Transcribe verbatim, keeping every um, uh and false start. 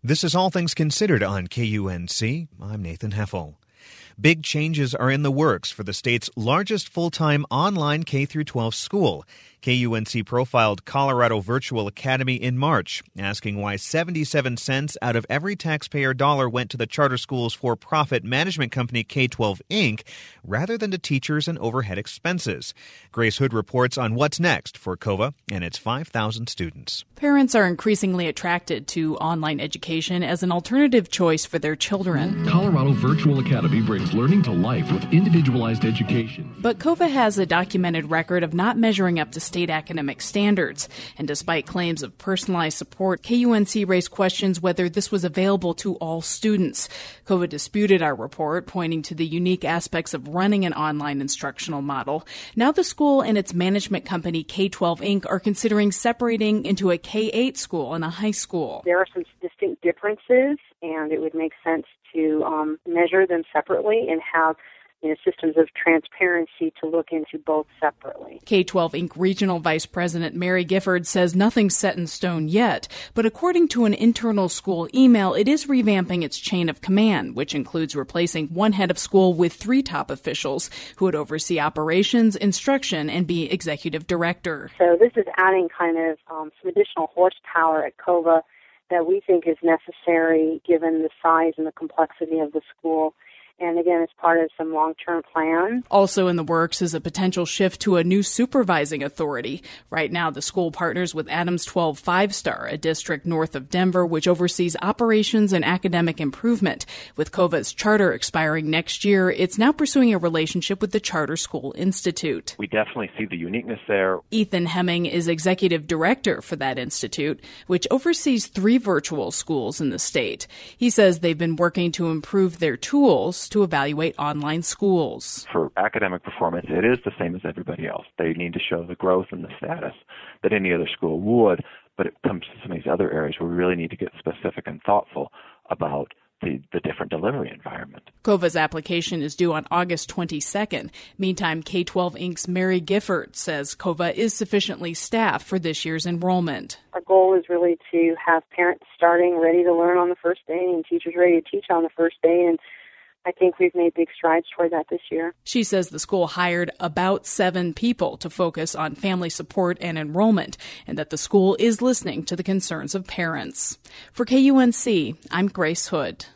This is All Things Considered on K U N C. I'm Nathan Heffel. Big changes are in the works for the state's largest full-time online K through twelve school. K U N C profiled Colorado Virtual Academy in March, asking why seventy-seven cents out of every taxpayer dollar went to the charter school's for-profit management company K twelve Incorporated rather than to teachers and overhead expenses. Grace Hood reports on what's next for C O V A and its five thousand students. Parents are increasingly attracted to online education as an alternative choice for their children. Colorado Virtual Academy brings learning to life with individualized education. But C O V A has a documented record of not measuring up to state academic standards. And despite claims of personalized support, K U N C raised questions whether this was available to all students. C O V A disputed our report, pointing to the unique aspects of running an online instructional model. Now the school and its management company K twelve Incorporated are considering separating into a K eight school and a high school. There are some distinct differences, and it would make sense to um, measure them separately and have you know, systems of transparency to look into both separately. K twelve Incorporated Regional Vice President Mary Gifford says nothing's set in stone yet, but according to an internal school email, it is revamping its chain of command, which includes replacing one head of school with three top officials who would oversee operations, instruction, and be executive director. So this is adding kind of um, some additional horsepower at C O V A that we think is necessary given the size and the complexity of the school. And again, it's part of some long-term plan. Also in the works is a potential shift to a new supervising authority. Right now, the school partners with Adams twelve Five Star, a district north of Denver, which oversees operations and academic improvement. With C O V A's charter expiring next year, it's now pursuing a relationship with the Charter School Institute. We definitely see the uniqueness there. Ethan Hemming is executive director for that institute, which oversees three virtual schools in the state. He says they've been working to improve their tools to evaluate online schools. For academic performance, it is the same as everybody else. They need to show the growth and the status that any other school would, but it comes to some of these other areas where we really need to get specific and thoughtful about the, the different delivery environment. C O V A's application is due on August twenty-second. Meantime, K twelve Incorporated's Mary Gifford says C O V A is sufficiently staffed for this year's enrollment. Our goal is really to have parents starting ready to learn on the first day and teachers ready to teach on the first day, and I think we've made big strides toward that this year. She says the school hired about seven people to focus on family support and enrollment, and that the school is listening to the concerns of parents. For K U N C, I'm Grace Hood.